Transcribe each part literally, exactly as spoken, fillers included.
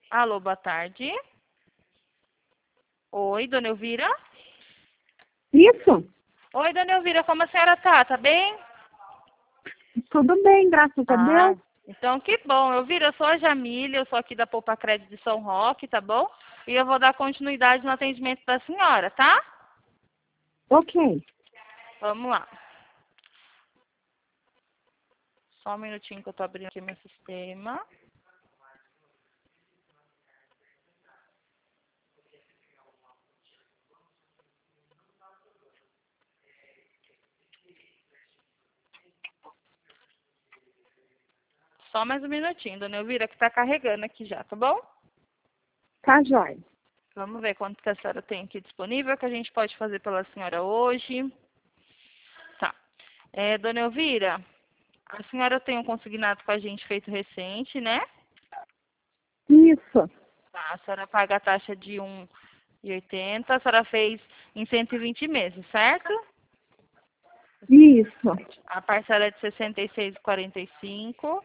Alô, boa tarde. Oi, dona Elvira? Isso, Oi, dona Elvira, como a senhora tá? Tá bem? tudo bem, graças a Ah, Deus. então que bom. Elvira, eu sou a Jamília, eu sou aqui da Poupa Crédito de São Roque, tá bom? E eu vou dar continuidade no atendimento da senhora, tá? Ok. Vamos lá. Só um minutinho que eu tô abrindo aqui meu sistema. Só mais um minutinho, dona Elvira, que tá carregando aqui já, tá bom? Tá jóia. Vamos ver quanto que a senhora tem aqui disponível, que a gente pode fazer pela senhora hoje. Tá. É, dona Elvira, a senhora tem um consignado com a gente feito recente, né? Isso, Tá, a senhora paga a taxa de um e oitenta, a senhora fez em cento e vinte meses, certo? isso. A parcela é de sessenta e seis e quarenta e cinco.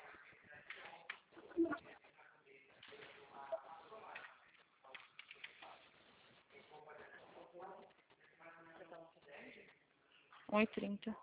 um e trinta.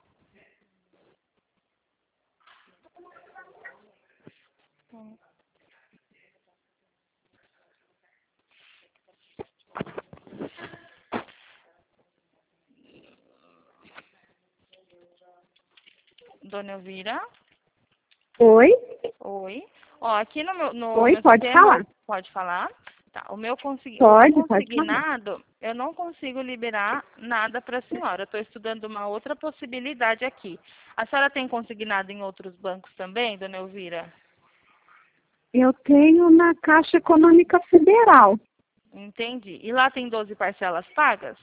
Dona Elvira? Oi? Oi. Ó, aqui no meu, no Oi, meu pode sistema, falar. pode falar? Tá, o meu, consegui, o meu Pode, pode falar. consignado, eu não consigo liberar nada para a senhora. Estou estudando uma outra possibilidade aqui. A senhora tem consignado em outros bancos também, dona Elvira? Eu tenho na Caixa Econômica Federal. Entendi. E lá tem doze parcelas pagas?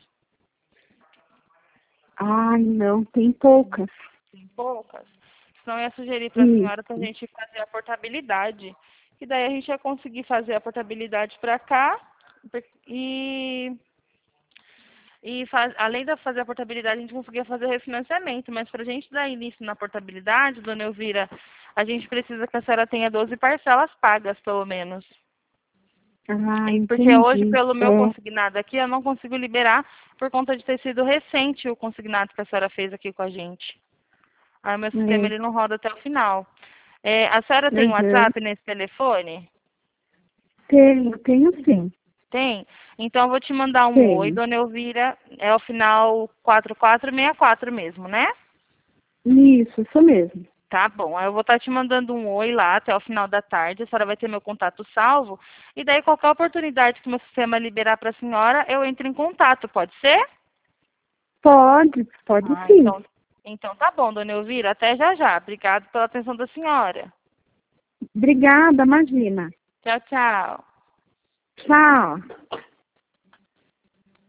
Ai, não, tem poucas. Tem poucas. Senão eu ia sugerir para a senhora para a Isso. gente fazer a portabilidade. Que daí a gente ia conseguir fazer a portabilidade para cá e, e faz, além de fazer a portabilidade, a gente conseguia fazer o refinanciamento. Mas para a gente dar início na portabilidade, dona Elvira, a gente precisa que a senhora tenha doze parcelas pagas, pelo menos. Ah, E porque hoje, entendi. pelo meu É, consignado aqui, eu não consigo liberar por conta de ter sido recente o consignado que a senhora fez aqui com a gente. Aí o meu sistema é. ele não roda até o final. É, a senhora tem Uhum. WhatsApp nesse telefone? Tenho, tenho sim. Tem? Então eu vou te mandar um oi, Tenho. dona Elvira. É o final quatro quatro seis quatro mesmo, né? Isso, isso mesmo. Tá bom. Aí eu vou estar te mandando um oi lá até o final da tarde. A senhora vai ter meu contato salvo. E daí qualquer oportunidade que o meu sistema liberar para a senhora, eu entro em contato. Pode ser? Pode, pode Ah, sim. então, então tá bom, dona Elvira. Até já já. Obrigada pela atenção da senhora. Obrigada, imagina. Tchau, tchau. Tchau.